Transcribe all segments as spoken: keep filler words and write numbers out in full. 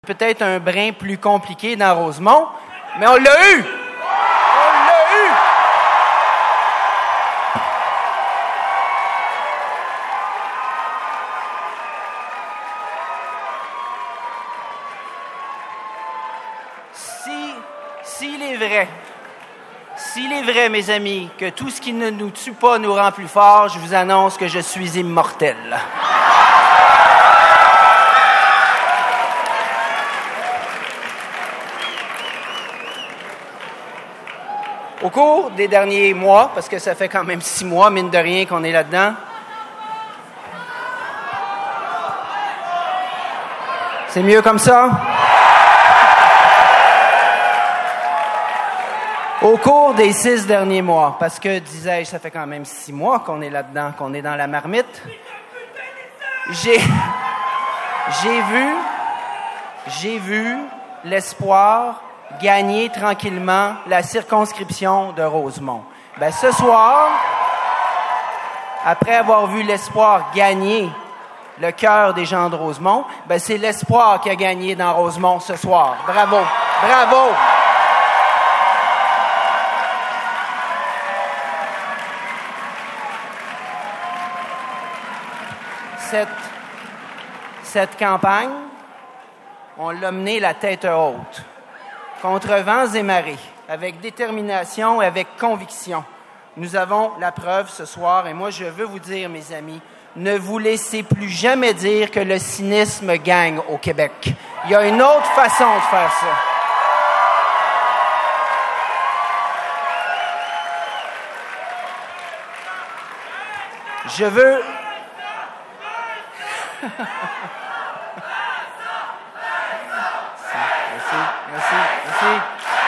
Peut-être un brin plus compliqué dans Rosemont, mais on l'a eu! On l'a eu! Si, s'il est vrai, s'il est vrai, mes amis, que tout ce qui ne nous tue pas nous rend plus forts, je vous annonce que je suis immortel. Au cours des derniers mois, parce que ça fait quand même six mois, mine de rien, qu'on est là-dedans, c'est mieux comme ça? Au cours des six derniers mois, parce que, disais-je, ça fait quand même six mois qu'on est là-dedans, qu'on est dans la marmite, j'ai, j'ai vu, j'ai vu l'espoir gagner tranquillement la circonscription de Rosemont. Ben, ce soir, après avoir vu l'espoir gagner le cœur des gens de Rosemont, ben, c'est l'espoir qui a gagné dans Rosemont ce soir. Bravo! Bravo! Cette, cette campagne, on l'a menée la tête haute, contre vents et marées, avec détermination et avec conviction. Nous avons la preuve ce soir, et moi je veux vous dire, mes amis, ne vous laissez plus jamais dire que le cynisme gagne au Québec. Il y a une autre façon de faire ça. Je veux... Merci, merci, merci.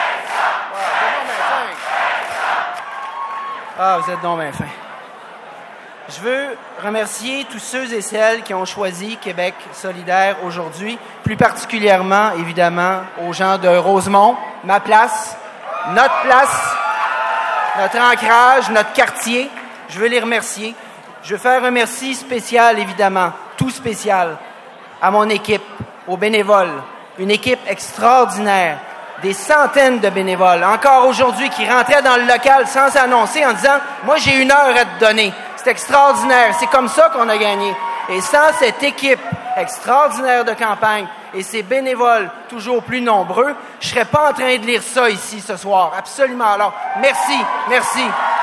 Ah, vous êtes donc bien fin. Je veux remercier tous ceux et celles qui ont choisi Québec solidaire aujourd'hui, plus particulièrement, évidemment, aux gens de Rosemont, ma place, notre place, notre ancrage, notre quartier. Je veux les remercier. Je veux faire un merci spécial, évidemment, tout spécial, à mon équipe, aux bénévoles. Une équipe extraordinaire, des centaines de bénévoles, encore aujourd'hui, qui rentraient dans le local sans annoncer en disant « Moi, j'ai une heure à te donner. » C'est extraordinaire. C'est comme ça qu'on a gagné. Et sans cette équipe extraordinaire de campagne et ces bénévoles toujours plus nombreux, je ne serais pas en train de lire ça ici ce soir. Absolument. Alors, merci, merci.